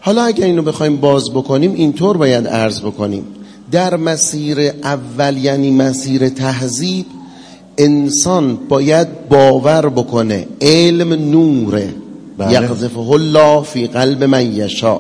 حالا اگر اینو بخوایم باز بکنیم اینطور باید عرض بکنیم. در مسیر اول یعنی مسیر تهذیب، انسان باید باور بکنه علم نوره، یقذفه الله فی قلب من یشاء.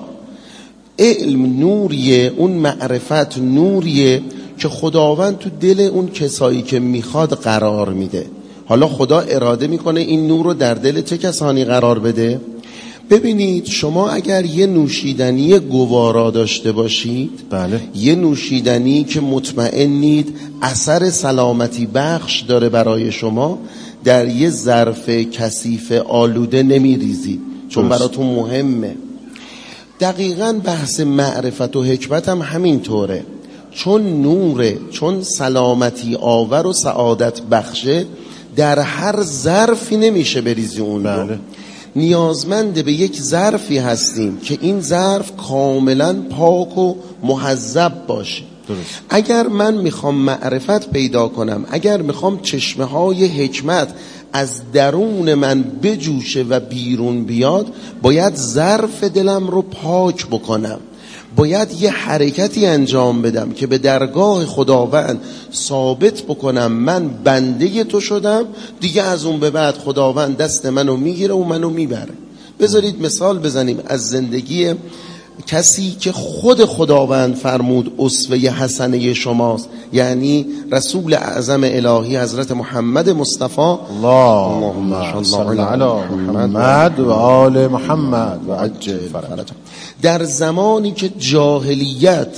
علم نوریه، اون معرفت نوریه که خداوند تو دل اون کسایی که میخواد قرار میده. حالا خدا اراده میکنه این نور رو در دل چه کسانی قرار بده؟ ببینید شما اگر یه نوشیدنی گوارا داشته باشید، بله، یه نوشیدنی که مطمئنید اثر سلامتی بخش داره برای شما، در یه ظرف کثیف آلوده نمیریزید چون براتون مهمه. دقیقاً بحث معرفت و حکمت هم همین طوره، چون نوره، چون سلامتی آور و سعادت بخشه، در هر ظرفی نمیشه بریزی اون رو. بله. نیازمند به یک ظرفی هستیم که این ظرف کاملا پاک و مهذب باشه. درست. اگر من میخوام معرفت پیدا کنم، اگر میخوام چشمه های حکمت از درون من بجوشه و بیرون بیاد، باید ظرف دلم رو پاک بکنم، باید یه حرکتی انجام بدم که به درگاه خداوند ثابت بکنم من بنده تو شدم، دیگه از اون به بعد خداوند دست منو میگیره و منو میبره. بذارید مثال بزنیم از زندگی کسی که خود خداوند فرمود اسوه حسنه شماست، یعنی رسول اعظم الهی حضرت محمد مصطفی. اللهم صل علی محمد و آل محمد و عجل فرجه. در زمانی که جاهلیت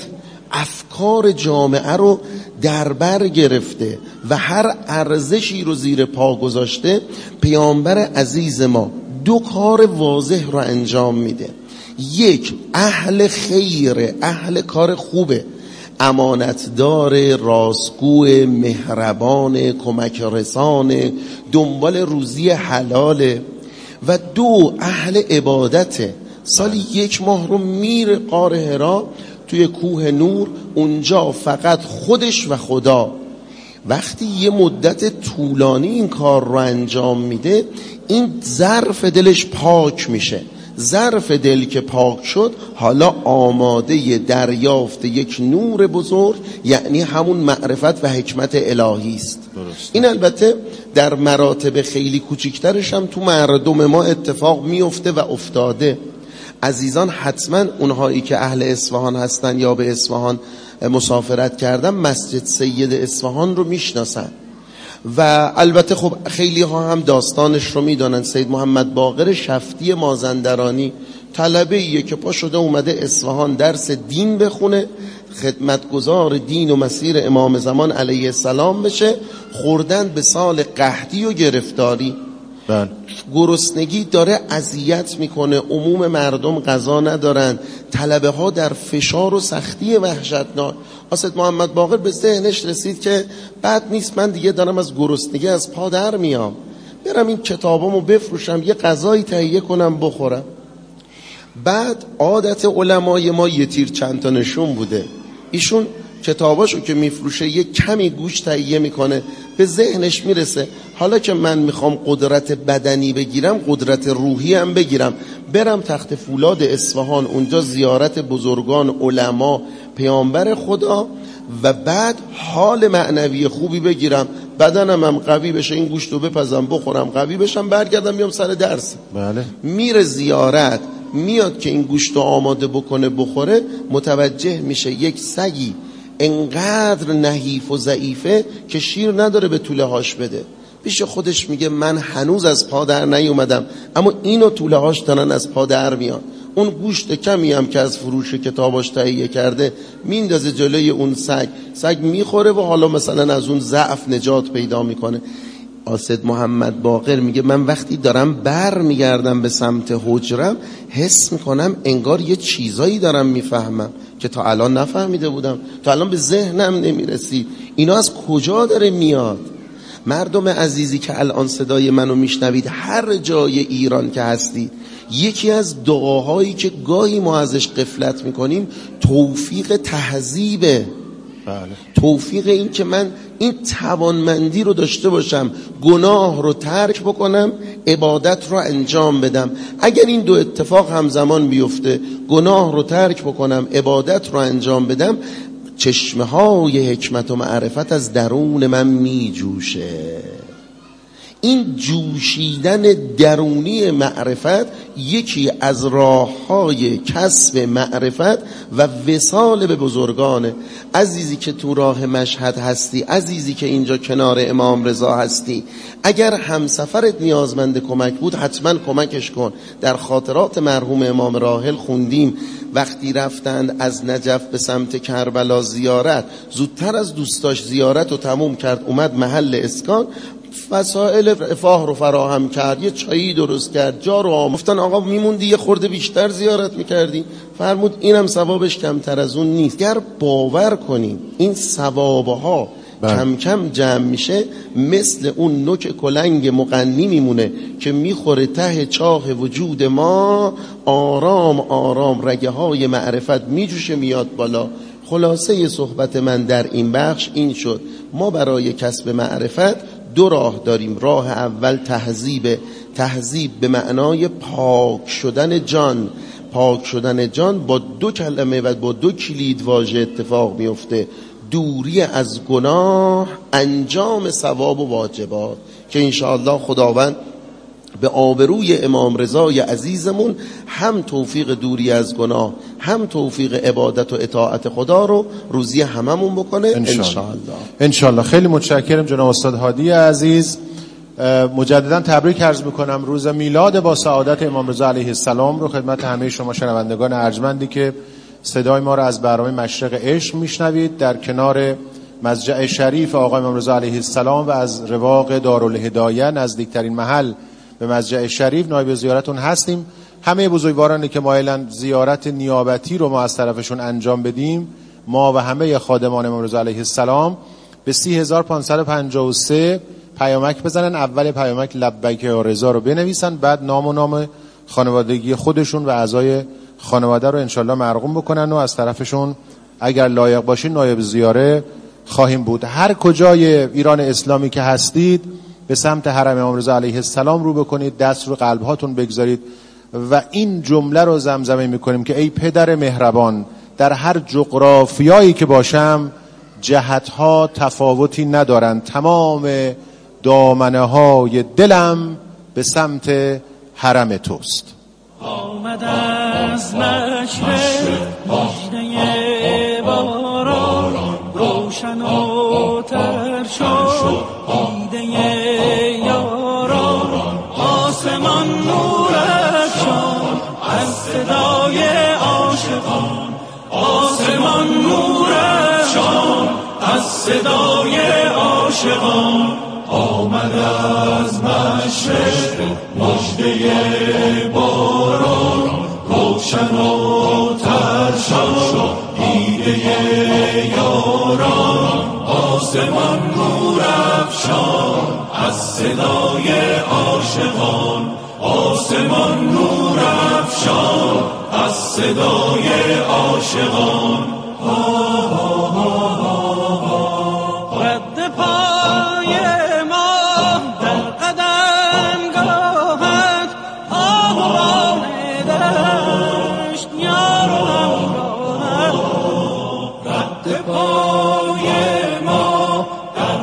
افکار جامعه رو در بر گرفته و هر ارزشی رو زیر پا گذاشته، پیامبر عزیز ما دو کار واضح رو انجام میده. یک، اهل خیره، اهل کار خوبه، امانتدار، راستگو، مهربان، کمک رسانه، دنبال روزی حلاله. و دو، اهل عبادته، سالی 1 ماه رو میره غار حرا توی کوه نور، اونجا فقط خودش و خدا. وقتی یه مدت طولانی این کار رو انجام میده، این ظرف دلش پاک میشه. ظرف دل که پاک شد، حالا آماده دریافت یک نور بزرگ، یعنی همون معرفت و حکمت الهی است. این البته در مراتب خیلی کوچکترش هم تو مردم ما اتفاق میفته و افتاده. عزیزان حتما اونهایی که اهل اصفهان هستن یا به اصفهان مسافرت کردن، مسجد سید اصفهان رو میشناسن و البته خب خیلی ها هم داستانش رو میدانن. سید محمد باقر شفتی مازندرانی طلبه‌ایه که پا شده اومده اصفهان درس دین بخونه، خدمتگزار دین و مسیر امام زمان علیه السلام بشه. خوردن به سال قحطی و گرفتاری، گرسنگی داره اذیت میکنه، عموم مردم غذا ندارن، طلبه ها در فشار و سختی وحشتناک. سید محمد باقر به ذهنش رسید که بد نیست، من دیگه دارم از گرسنگی از پا در میام، برم این کتابامو بفروشم، یه غذایی تهیه کنم بخورم. بعد عادت علمای ما یه تیر چند تا نشون بوده، ایشون کتاباشو که میفروشه یه کمی گوش تهیه میکنه، به ذهنش میرسه حالا که من میخوام قدرت بدنی بگیرم، قدرت روحی هم بگیرم، برم تخت فولاد اصفهان، اونجا زیارت بزرگان، علما، پیامبر خدا، و بعد حال معنوی خوبی بگیرم، بدنم هم قوی بشه، این گوشت رو بپزم بخورم، قوی بشم، برگردم بیام سر درس. بله. میره زیارت، میاد که این گوشت رو آماده بکنه بخوره، متوجه میشه یک سگی انقدر نحیف و ضعیفه که شیر نداره به توله هاش بده. پیش خودش میگه من هنوز از پا در نیومدم، اما اینو توله هاش دارن از پا در میان. اون گوشت کمی هم که از فروش کتاباش تهیه کرده میندازه جلوی اون سگ میخوره و حالا مثلا از اون ضعف نجات پیدا میکنه. سید محمد باقر میگه من وقتی دارم بر میگردم به سمت حجرم، حس میکنم انگار یه چیزایی دارم میفهمم که تا الان نفهمیده بودم، تا الان به ذهنم نمیرسید. اینا از کجا داره میاد؟ مردم عزیزی که الان صدای منو میشنوید، هر جای ایران که هستید، یکی از دعاهایی که گاهی ما ازش غفلت میکنیم توفیق تهذیبه. بله. توفیق این که من این توانمندی رو داشته باشم گناه رو ترک بکنم، عبادت رو انجام بدم. اگر این دو اتفاق همزمان بیفته، گناه رو ترک بکنم، عبادت رو انجام بدم، چشمه های حکمت و معرفت از درون من می جوشه. این جوشیدن درونی معرفت یکی از راه‌های کسب معرفت و وصال به بزرگانه. عزیزی که تو راه مشهد هستی، عزیزی که اینجا کنار امام رضا هستی، اگر همسفرت نیازمند کمک بود حتما کمکش کن. در خاطرات مرحوم امام راحل خوندیم وقتی رفتند از نجف به سمت کربلا زیارت، زودتر از دوستاش زیارت رو تموم کرد، اومد محل اسکان، وسایل رفاه رو فراهم کرد، یه چایی درست کرد، جا رو آمفتن. آقا میموندی یه خورده بیشتر زیارت میکردی. فرمود اینم ثوابش کمتر از اون نیست. گر باور کنیم این ثوابها کم کم جمع میشه، مثل اون نوک کلنگ مغنی میمونه که میخوره ته چاه وجود ما، آرام آرام رگه های معرفت میجوشه میاد بالا. خلاصه صحبت من در این بخش این شد: ما برای کسب معرفت دو راه داریم. راه اول تهذیب به معنای پاک شدن جان. پاک شدن جان با دو کلمه و با دو کلید واژه اتفاق میفته: دوری از گناه، انجام ثواب و واجبات، که انشاءالله خداوند به آبروی امام رضای عزیزمون هم توفیق دوری از گناه، هم توفیق عبادت و اطاعت خدا رو روزی هممون بکنه انشاءالله. خیلی متشکرم جناب استاد هادی عزیز. مجددا تبریک عرض میکنم روز میلاد با سعادت امام رضا علیه السلام رو خدمت همه شما شنوندگان ارجمندی که صدای ما رو از برنامه مشرق عشق میشنوید در کنار مضجع شریف آقا امام رضا علیه السلام و از رواق دارالهدایه نزدیکترین محل به مضجع شریف نایب زیارتون هستیم. همه بزرگوارانی که مایلند زیارت نیابتی رو ما از طرفشون انجام بدیم، ما و همه خادمان امام رضا علیه السلام، به 3553 پیامک بزنن. اول پیامک لبیک یا رضا رو بنویسن، بعد نام و نام خانوادگی خودشون و اعضای خانواده رو انشالله مرقوم بکنن و از طرفشون اگر لایق باشین نایب زیاره خواهیم بود. هر کجای ایران اسلامی که هستید به سمت حرم امام رضا علیه السلام رو بکنید، دست رو قلب هاتون بگذارید و این جمله رو زمزمه میکنیم که ای پدر مهربان، در هر جغرافیایی که باشم جهتها تفاوتی ندارند، تمام دامنه های دلم به سمت حرم توست. آمد از مشرق مژده باران، روشن و تر شد دیده یاران، آسمان نور افشان از صدای عاشقان، آسمان نور افشان از صدای عاشقان. آمد از مشرق مژده باران، روشن و تر شد دیده یاران، آسمان نور افشان از صدای عاشقان، آسمان نور افشان از صدای عاشقان. رد پای ما در قدمگاهت، آهوان دشت یار و همراهت. رد پای ما در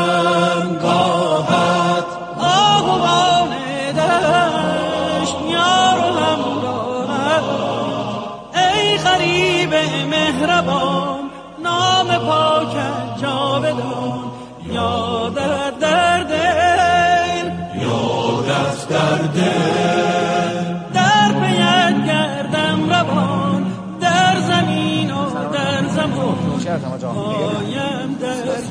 قدمگاهت، آهوان دشت یار و همراهت. ای غریب مهربان نام پاکت جاودان، یادت در دل، یادت در دل، در پیت گردم روان، در زمین و در زمان پایم در دل.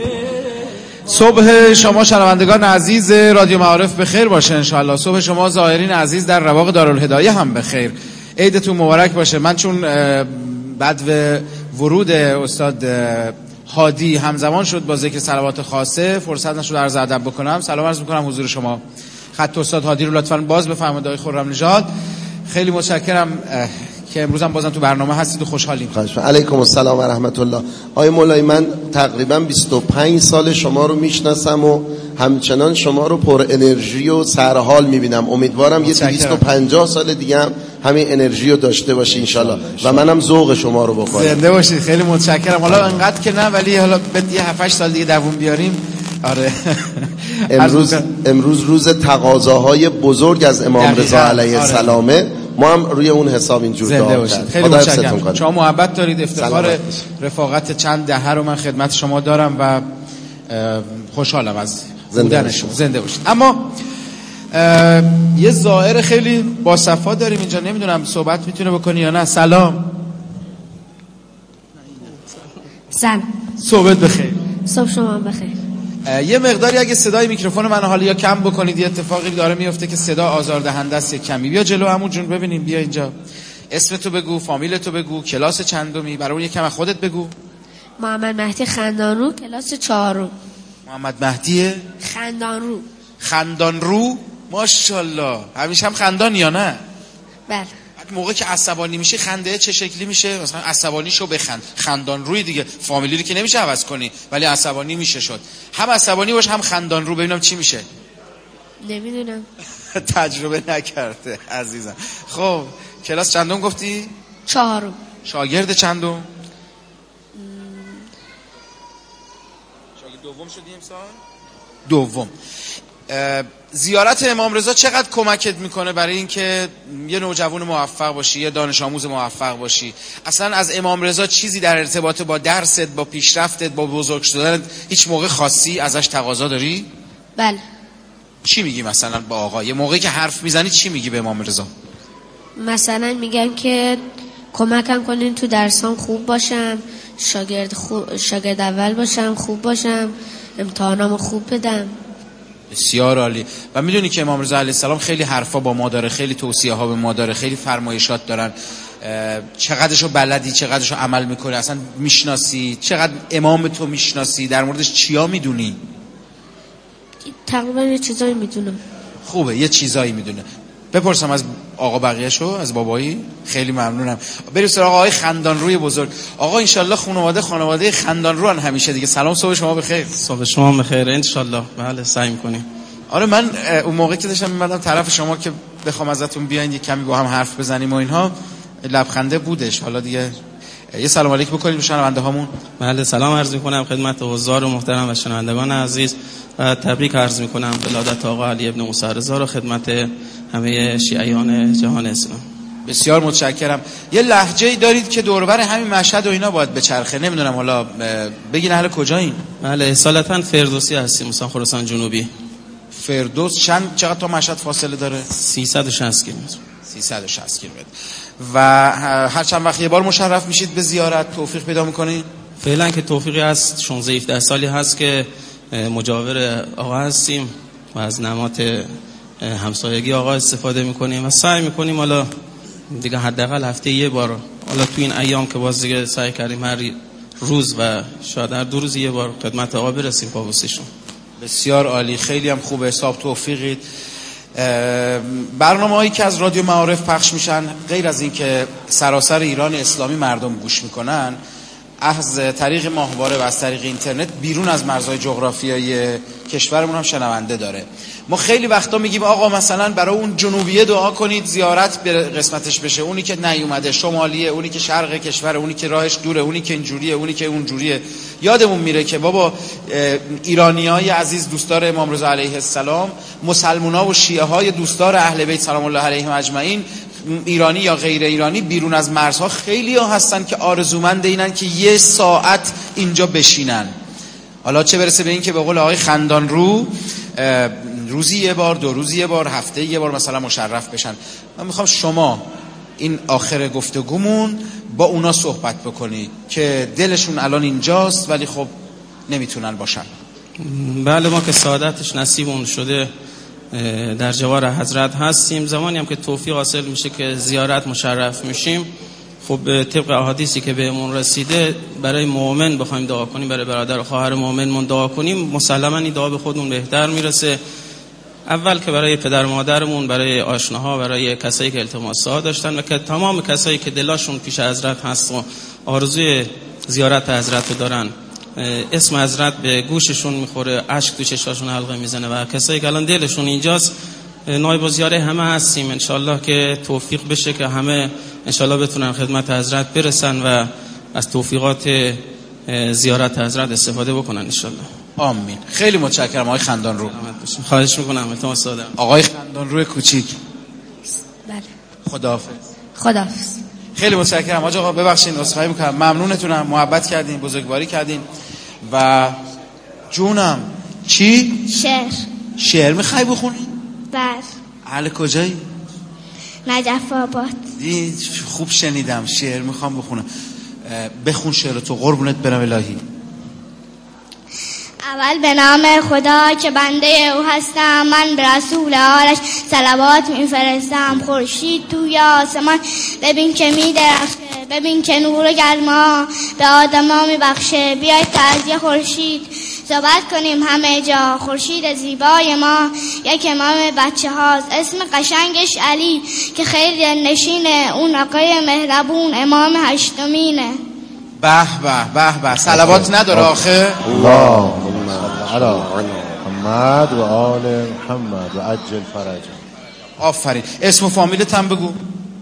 صبح شما شنوندگان عزیز رادیو معارف بخیر باشه انشاءالله. صبح شما زائرین عزیز در رواق دارالهدایه هم بخیر. عیدتون مبارک باشه. من چون بعد ورود استاد هادی همزمان شد با ذکر صلوات خاصه، فرصت نشد عرض ادب بکنم. سلام عرض میکنم حضور شما. خط استاد هادی رو لطفاً باز بفرمایید آقای خرم نژاد. خیلی متشکرم که امروز هم بازم تو برنامه هستید و خوشحالیم. علیکم السلام و رحمت الله. آقای مولایی، من تقریبا 25 سال شما رو میشناسم و همچنان شما رو پر انرژی و سرحال میبینم. امیدوارم یه 250 سال دیگه هم همین انرژی رو داشته باشی انشالله و منم ذوق شما رو بخورم. زنده باشید. خیلی متشکرم. حالا انقدر که نه، ولی حالا به یه 7-8 سال دیگه دووم بیاریم. آره. امروز روز تقاضاهای بزرگ از امام رضا علیه السلامه. ما هم روی اون حساب اینجور دعا کردیم. خیلی متشکرم. شما محبت دارید. افتخار رفاقت چند دهه رو من خدمت شما دارم و خوشحالم از بودن شما. زنده باشید. اما یه زائر خیلی با صفا داریم اینجا، نمیدونم صحبت میتونه بکنی یا نه. سلام. سلام. صحبت بخیر. صبح شما بخیر. یه مقداری اگه صدای میکروفون من حالا یا کم بکنید، یه اتفاقی داره میفته که صدا آزاردهنده است. کمی بیا جلو عمو جون ببینیم. بیا اینجا. اسمتو بگو، فامیلتو بگو، کلاس چندمی، برای اون یکم از خودت بگو. محمد مهدی خندانرو، کلاس 4. محمد مهدی خندانرو. ماشاءالله. همیشه هم خندان یا نه؟ بله. موقع که عصبانی میشه خنده چه شکلی میشه؟ مثلا عصبانی شو بخند. خندان روی دیگه فامیلی رو که نمیشه عوض کنی، ولی عصبانی میشه شد. هم عصبانی باش هم خندان رو، ببینم چی میشه. نمیدونم. تجربه نکرده عزیزم. خب کلاس چندم گفتی؟ 4. شاگرد چندم؟ شاگرد دوم شدی امسال؟ دوم. زیارت امام رضا چقدر کمکت میکنه برای اینکه یه نوجوان موفق باشی، یه دانش آموز موفق باشی؟ اصلا از امام رضا چیزی در ارتباط با درست، با پیشرفتت، با بزرگ شدنت هیچ موقع خاصی ازش تقاضا داری؟ بله. چی میگی مثلا با آقا؟ یه موقعی که حرف میزنی چی میگی به امام رضا؟ مثلا میگم که کمکم کنین تو درسام خوب باشم، شاگرد اول باشم، خوب باشم، امتحانامو خوب بدم. بسیار عالی. و میدونی که امام رضا علیه السلام خیلی حرفا با ما داره، خیلی توصیه ها به ما داره، خیلی فرمایشات دارن. چقدرشو بلدی، چقدرشو عمل میکنی، اصلا میشناسی، چقدر امام تو میشناسی، در موردش چیا میدونی؟ تقریبا یه چیزایی میدونم. خوبه یه چیزایی میدونه. بپرسم از آقا بقیه‌شو، از بابایی. خیلی ممنونم. بریم سراغ آقای خندانروی بزرگ. آقا انشالله خانواده خندانروان همیشه دیگه. سلام، صبح شما بخیر. صبح شما بخیر انشالله. بله سعی می‌کنیم. آره من اون موقعی که داشتم میمدم طرف شما که بخوام ازتون بیاین یه کمی با هم حرف بزنیم و اینها، لبخنده بودش. حالا دیگه یه سلام علیک بکنیم به شنونده هامون. بله سلام عرض می‌کنم خدمت حضار و محترم و شنوندگان عزیز و تبریک عرض می‌کنم ولادت آقا علی ابن موسی رضا رو خدمت همه شیعیان جهان اسلام. بسیار متشکرم. یه لهجه‌ای دارید که دور و بر همین مشهد و اینا باید بچرخه، نمیدونم حالا بگین اهل کجایین؟ بله اصالتا فردوسی هستیم، مثلا خراسان جنوبی. فردوس چقدر تا مشهد فاصله داره؟ 360 کیلومتر. 360 کیلومتر. و هر چند وقت یه بار مشرف میشید به زیارت؟ توفیق پیدا میکنید؟ فعلا که توفیقی هست 16-17 سالی هست که مجاور آقا هستیم و از نمات همسایگی آقا استفاده میکنیم و سعی میکنیم حالا دیگه حداقل هفته یه بار، حالا تو این ایام که باز دیگه سعی کردیم هر روز و شاید هر 2 روز یه بار خدمت آقا برسیم پاوسیشون. بسیار عالی. خیلی هم خوبه. حساب توفیقید. برنامه‌هایی که از رادیو معارف پخش میشن غیر از این که سراسر ایران اسلامی مردم گوش میکنن، از طریق ماهواره و از طریق اینترنت بیرون از مرزهای جغرافیایی کشورمون هم شنونده داره. ما خیلی وقتا میگیم آقا مثلا برای اون جنوبیه دعا کنید زیارت به قسمتش بشه، اونی که نیومده، شمالیه، اونی که شرق کشور، اونی که راهش دوره، اونی که اینجوریه، اونی که اونجوریه. یادمون میره که بابا ایرانیای عزیز دوستدار امام رضا علیه السلام، مسلمونا و شیعه های دوستدار اهل بیت سلام الله علیهم اجمعین، ایرانی یا غیر ایرانی، بیرون از مرزها خیلی ها هستن که آرزومند اینن که یه ساعت اینجا بشینن. حالا چه برسه به این که به قول آقای خندانرو روزی یه بار، 2 روزی یه بار، هفته یه بار مثلا مشرف بشن. من میخوام شما این آخر گفتگومون با اونا صحبت بکنی که دلشون الان اینجاست ولی خب نمیتونن باشن. بله ما که سعادتش نصیبمون شده در جوار حضرت هستیم، زمانی هم که توفیق حاصل میشه که زیارت مشرف میشیم، خب طبق احادیثی که بهمون رسیده برای مؤمن بخوایم دعا کنیم، برای برادر و خواهر مؤمنمون دعا کنیم، مسلماً این دعا به خودمون بهتر میرسه. اول که برای پدر و مادرمون، برای آشناها، برای کسایی که التماسات داشتن و که تمام کسایی که دلاشون پیش حضرت هست و آرزوی زیارت حضرت رو دارن، اسم حضرت به گوششون میخوره، اشک تو چشاشون حلقه میزنه و کسایی که الان دلشون اینجاست، نایب الزیاره همه هستیم. انشالله که توفیق بشه که همه انشالله بتونن خدمت حضرت برسن و از توفیقات زیارت حضرت استفاده بکنن انشالله. آمین. خیلی متشکرم آقای خندانرو. خواهش میکنم. التماس دادم آقای خندانرو کوچیک. بله. خداحافظ. خیلی متشکرم حاج آقا، ببخشید عذرخواهی میکنم، ممنونتونم، محبت کردین، بزرگواری کردین. و جونم چی؟ شعر میخوای بخونی؟ بله. اهل کجایی؟ نجف آباد. خوب شنیدم شعر میخوام بخونم. بخون شعر تو، قربونت برم الهی. اول به نام خدا که بنده او هستم، من به رسول آلش صلوات میفرستم. خورشید توی آسمان ببین که میدرخشه، ببین که نور گرما به آدما میبخشه. بیاید تعزیه خورشید صحبت کنیم همه جا. خورشید زیبای ما یک امام بچه هاست، اسم قشنگش علی که خیلی دلنشینه. اون آقای مهربون امام هشتمینه. به به به به. صلوات نداره آخه؟ اللهم صل علی محمد و آل محمد و عجل فرج. آفرین. اسم و فامیلت هم بگو.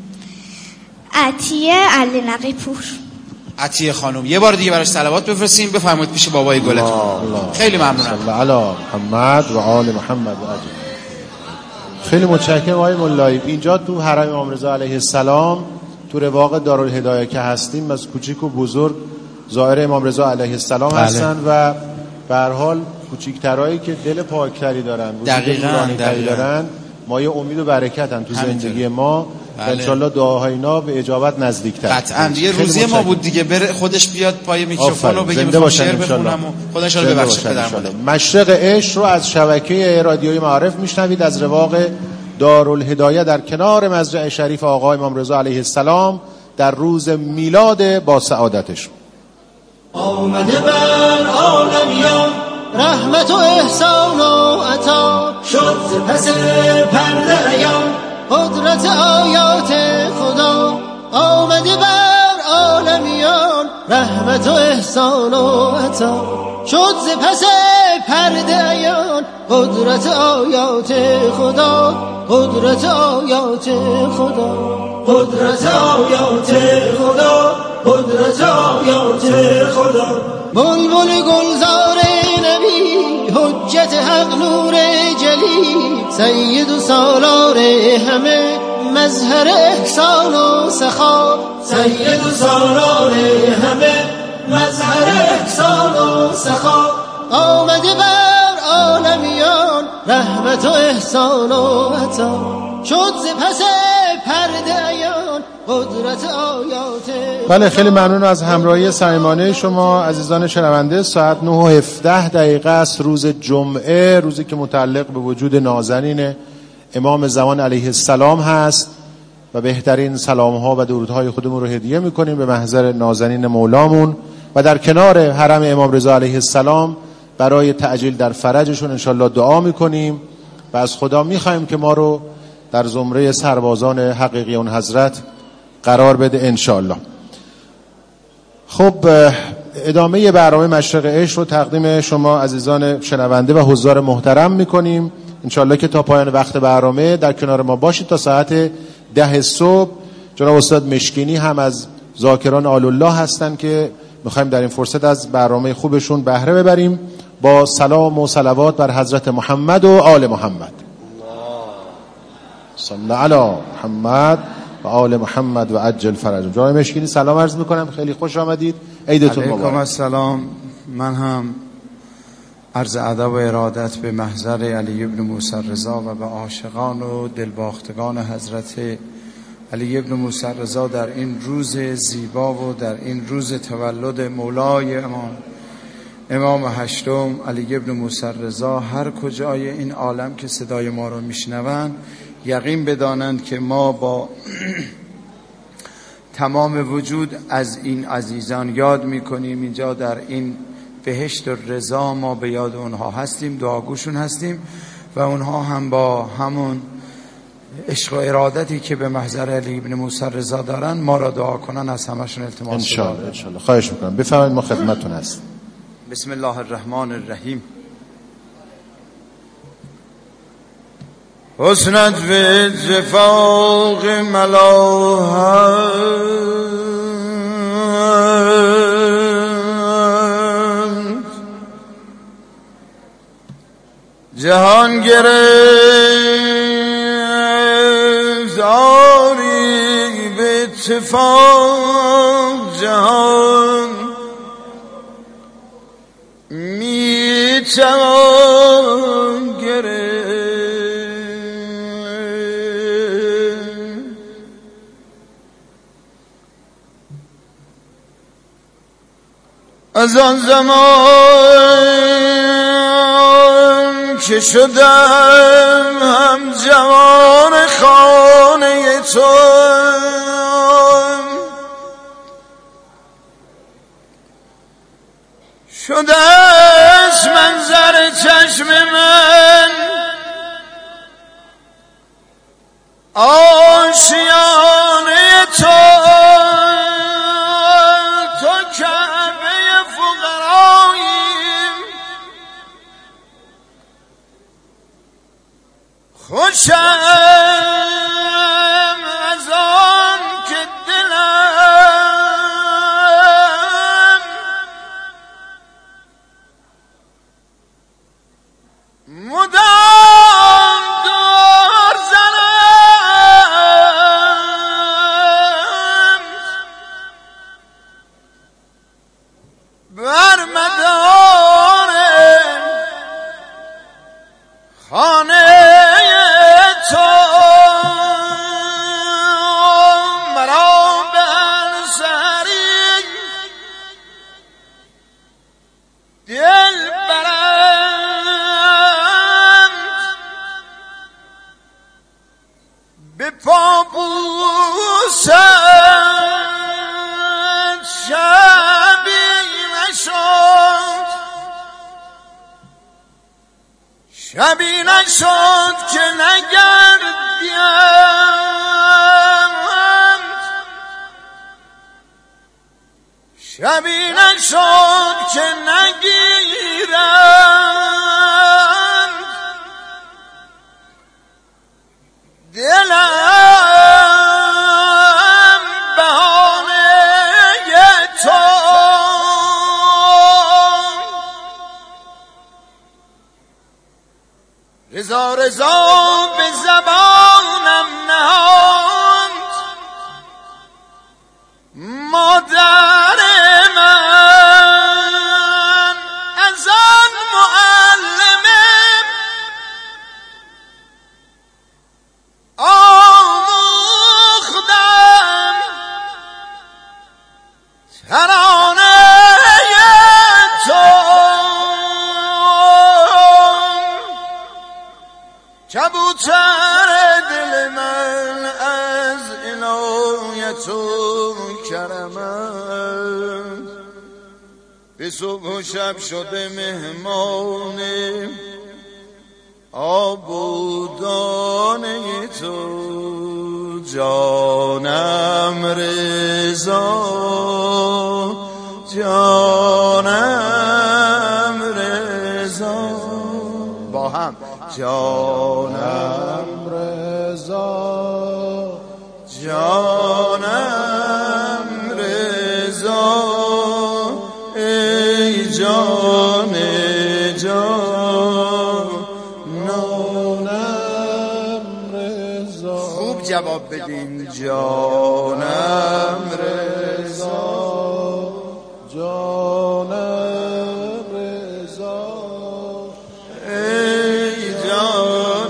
عطیه علی نقی پور. عطیه خانم، یه بار دیگه براش صلوات بفرستیم. بفرمایید پیش بابای گلتون. خیلی ممنونم. صل علی محمد و آل محمد و عجل. خیلی متشکرم آقای مولایی. اینجا تو حرم امام رضا علیه السلام تو رواق دارالهدایه که هستیم، از کوچیک و بزرگ زائر امام رضا علیه السلام هستن و به هر حال کوچیک‌ترایی که دل پاکتری دارن، دقیقاً دارن، مایه امید و برکتن تو زندگی ما. انشالله دعاهای اینا به اجابت نزدیک‌تر. قطعاً. یه روزی ما بود دیگه بره خودش بیاد پای میکروفون و بگه میخوام شعر بخونم و خدا انشالله ببخشه پدرم. مشرق عشق رو از شبکه رادیوی معارف میشنوید، از رواق دارالهدایه در کنار مضجع شریف آقا امام رضا علیه السلام در روز میلاد با سعادتش. آمده بر عالمیان رحمت و احسان و عطا، شد ز پس پرده عیان قدرت آیات خدا. آمده بر عالمیان رحمت و احسان و عطا، شد ز پس پرده عیان قدرت آیات خدا. قدرت آیات خدا، قدرت آیات خدا، قدرت آیات خدا. بلبل گلزار نبی، حجت حق نور جلی، سید و سالار همه مظهر احسان و سخا. سید و سالار همه مظهر احسان و سخا. آمده بر عالمیان رحمت و احسان و عطا، شد ز پس پرده عیان قدرت آیات. بله، خیلی ممنون از همراهی صمیمانه شما عزیزان شنونده. ساعت 9:17 است، روز جمعه، روزی که متعلق به وجود نازنین امام زمان علیه السلام هست و بهترین سلام‌ها و درودهای خودمون رو هدیه می‌کنیم به محضر نازنین مولامون و در کنار حرم امام رضا علیه السلام برای تعجیل در فرجشون انشالله دعا می‌کنیم و از خدا می‌خوایم که ما رو در زمره سربازان حقیقی اون حضرت قرار بده انشالله. خب ادامه برنامه مشرق عشق رو تقدیم شما عزیزان شنونده و حضار محترم می‌کنیم. انشالله که تا پایان وقت برنامه در کنار ما باشید تا ساعت 10 صبح. جناب استاد مشکینی هم از ذاکران آل الله هستن که میخوایم در این فرصت از برنامه خوبشون بهره ببریم با سلام و صلوات بر حضرت محمد و آل محمد. صلی علی محمد و آل محمد و عجل فرج. جناب مشکینی سلام عرض میکنم، خیلی خوش آمدید، عیدتون مبارک. علیکم السلام. من هم عرض ادب و ارادت به محضر علی ابن موسی رضا و به عاشقان و دلباختگان حضرت علی ابن موسی رضا در این روز زیبا و در این روز تولد مولای امام هشتم علی ابن موسی رضا. هر کجای این عالم که صدای ما رو میشنوند یقین بدانند که ما با تمام وجود از این عزیزان یاد میکنیم. اینجا در این بهشت رضا ما به یاد اونها هستیم، دعاگوشون هستیم و اونها هم با همون عشق و ارادتی که به محضر علی ابن موسی رضا دارن ما را دعا کنن. از همشون التماس دارم. ان شاء الله. خواهش میکنم. بفرمایید، ما خدمتتون هستیم. بسم الله الرحمن الرحیم. حسنت به اتفاق ملاحت جهان گرفت آری به اتفاق جهان می توان گرفت. از آن زمان که شدم هم جوان خانه تو شده است منظر چشم من آشیانه تو کعبه فقرایی خوشم از آن که دلم مدام دور زنم بر مدار خانه تو مرا بر سری دل برم به پا بوسد شبی نشد که نگردیم شبی نشد که نگیرم دلم بهانه تو رضا رضا به زبانم نهاد مادر من از آن معلمه آموختم ترانه کبوتر دل من از عنایت و کرمت به صبح و شب شده مهمان آبودانه تو جانم رضا جانم رضا با هم جانم رضا جانم رضا ای جان جانم رضا. خوب جواب بدین. جانم رضا جانم رضا ای جان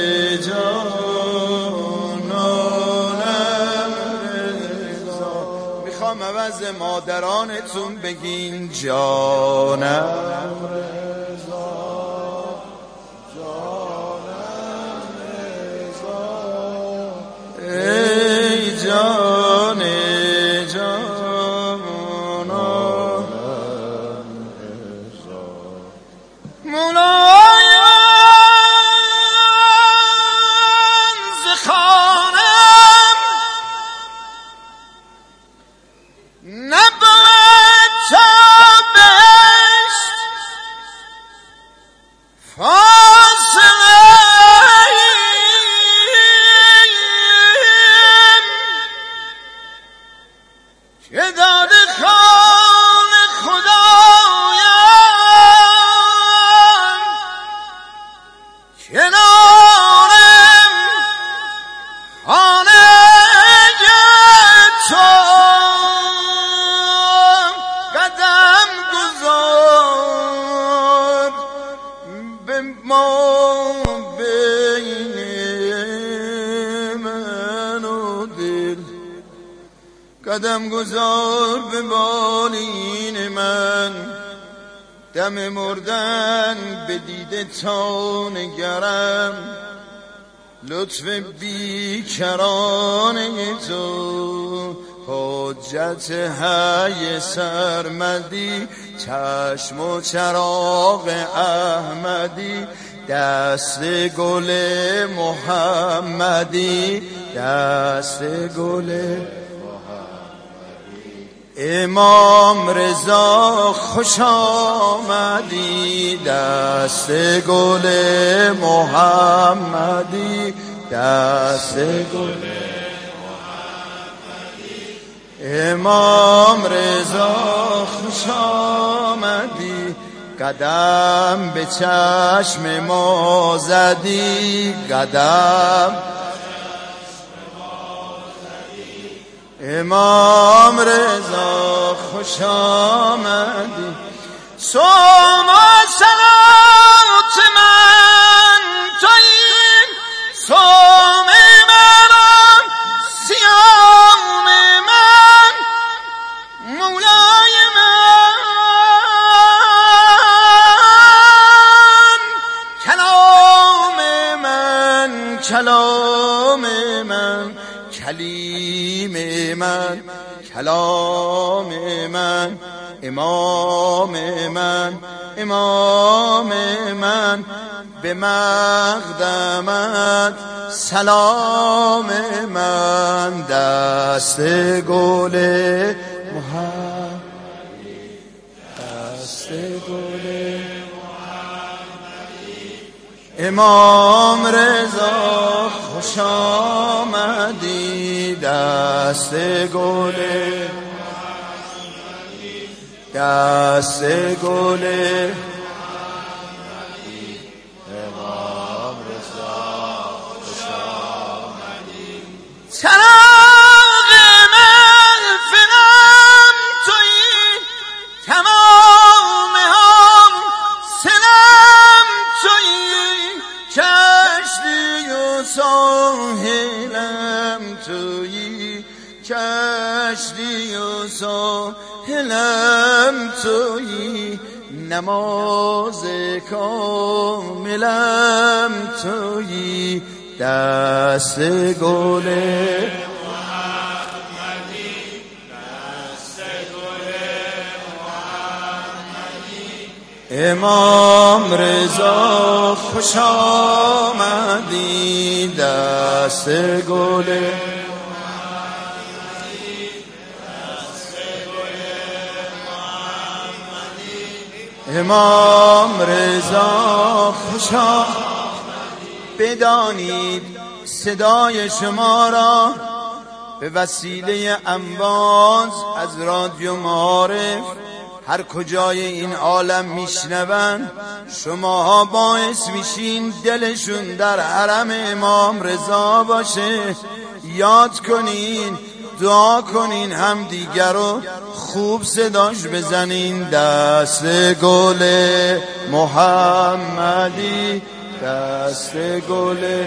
جانانم رضا. میخوام عوض مادرانتون بگین جانم رضا جانم رضا ای جان جانانم رضا. مولایا نبود تا بهشت فاصله که داده خان خدایم کنارم خانه تو قدم گذار به ما بین من و دل قدم گذار به بالین من دم مردن به دیده تا نگرم لطف بیکرانه تو حجت حی سرمدی چشم و چراغ احمدی دست گل محمدی دست گل امام رضا خوش آمدی دست گل محمدی دست گل امام رضا خوش آمدی قدم به چشم ما زدی قدم امام رضا خوش آمدی صوم و صلات من تویی صوم من صیام من مولای من کلام من کلام من کلیم من کلام من امام من امام من به مقدمت سلام من دست گل محمدی دست گل امام رضا خوش آمدی دست گل دست گل امام رضا خوش آمدی چراغ محفلم تویی تمام هم سلام تویی کشتی و ساحلم تویی کشتی و ساحلم تویی نماز کاملم تویی دست گل محمدی دست گل محمدی امام رضا خوش آمدی دست گل امام رضا خوش آمدی بدانید صدای شما را به وسیله انباز از رادیو معارف هر کجای این عالم میشنون شماها باعث میشین دلشون در حرم امام رضا باشه یاد کنین دعا کنین هم دیگر رو خوب صداش بزنین دست گل محمدی دست گل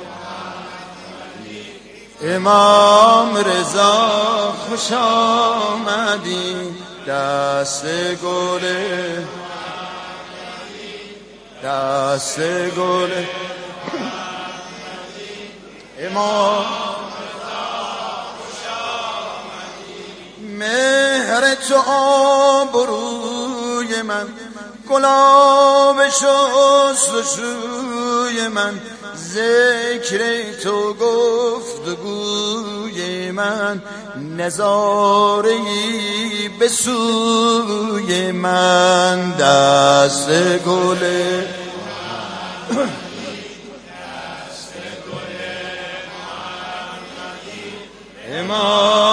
امام رضا خوش آمدی دست گل دست گل امام مهر تو آبروی من گلاب شست و شوی من ذکر تو گفتگوی من نظاره‌ای به سوی من دست گل امام